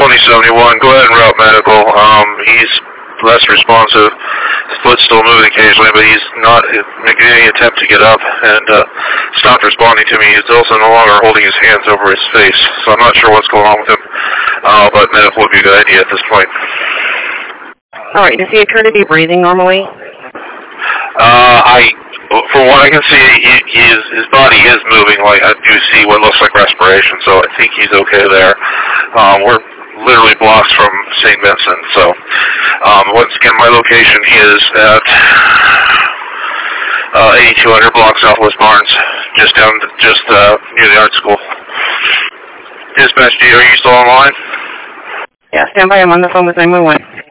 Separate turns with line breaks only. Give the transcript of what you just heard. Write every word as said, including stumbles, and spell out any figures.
twenty seventy-one. Go ahead and route medical. Um, he's less responsive. His foot's still moving occasionally, but he's not making any attempt to get up and uh, stopped responding to me. He's also no longer holding his hands over his face, so I'm not sure what's going on with him, uh, but medical would be a good idea at this point.
All right. Does he appear to be breathing normally?
Uh, I, from what I can see, he, he is, his body is moving. Like I do see what looks like respiration, so I think he's okay there. Um, we're literally blocks from Saint Vincent, so um, once again, my location is at uh, eighty-two hundred block Southwest Barnes, just down, just uh, near the art school. Dispatch D, are you still online?
Yeah, stand by. I'm on the phone with nine one one.